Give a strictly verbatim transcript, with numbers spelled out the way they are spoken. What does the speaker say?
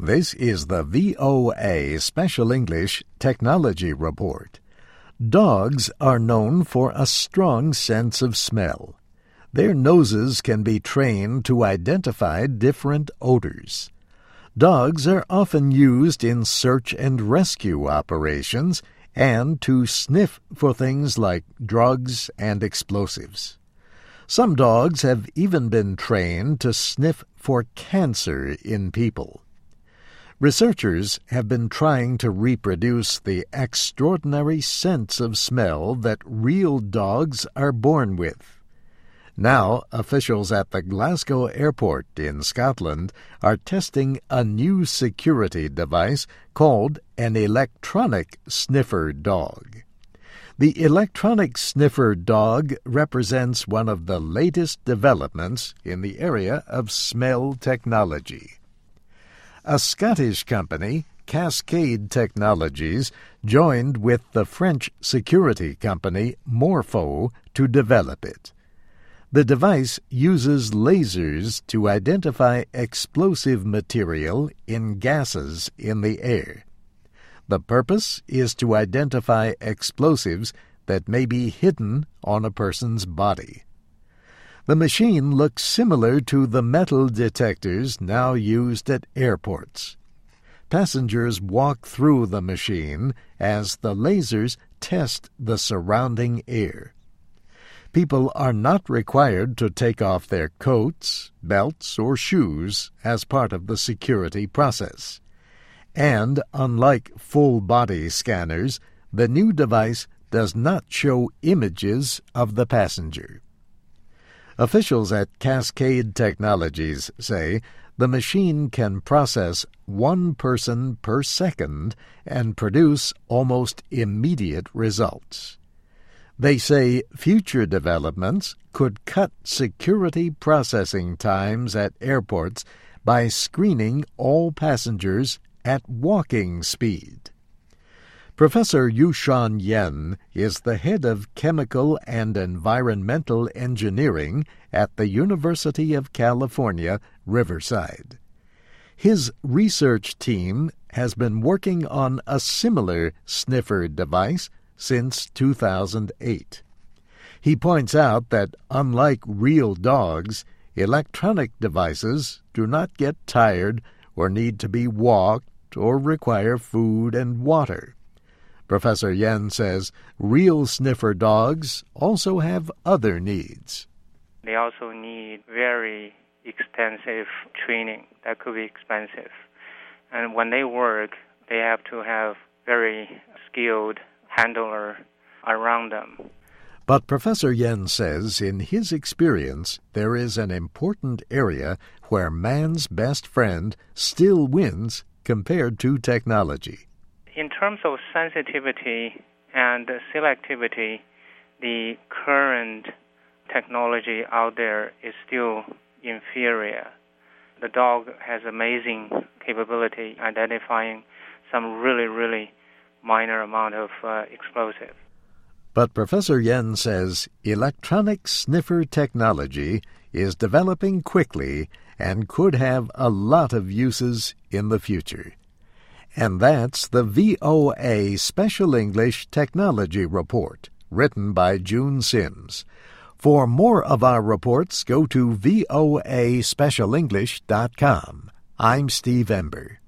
This is the V O A Special English Technology Report. Dogs are known for a strong sense of smell. Their noses can be trained to identify different odors. Dogs are often used in search and rescue operations and to sniff for things like drugs and explosives. Some dogs have even been trained to sniff for cancer in people. Researchers have been trying to reproduce the extraordinary sense of smell that real dogs are born with. Now, officials at the Glasgow Airport in Scotland are testing a new security device called an electronic sniffer dog. The electronic sniffer dog represents one of the latest developments in the area of smell technology. A Scottish company, Cascade Technologies, joined with the French security company Morpho to develop it. The device uses lasers to identify explosive material in gases in the air. The purpose is to identify explosives that may be hidden on a person's body. The machine looks similar to the metal detectors now used at airports. Passengers walk through the machine as the lasers test the surrounding air. People are not required to take off their coats, belts, or shoes as part of the security process. And, unlike full-body scanners, the new device does not show images of the passenger. Officials at Cascade Technologies say the machine can process one person per second and produce almost immediate results. They say future developments could cut security processing times at airports by screening all passengers at walking speed. Professor Yushan Yen is the head of Chemical and Environmental Engineering at the University of California, Riverside. His research team has been working on a similar sniffer device since two thousand eight. He points out that, unlike real dogs, electronic devices do not get tired or need to be walked or require food and water. Professor Yen says real sniffer dogs also have other needs. They also need very extensive training that could be expensive. And when they work, they have to have very skilled handler around them. But Professor Yen says in his experience there is an important area where man's best friend still wins compared to technology. In terms of sensitivity and selectivity, the current technology out there is still inferior. The dog has amazing capability identifying some really, really minor amount of uh, explosive. But Professor Yen says electronic sniffer technology is developing quickly and could have a lot of uses in the future. And that's the V O A Special English Technology Report, written by June Sims. For more of our reports, go to V O A special english dot com. I'm Steve Ember.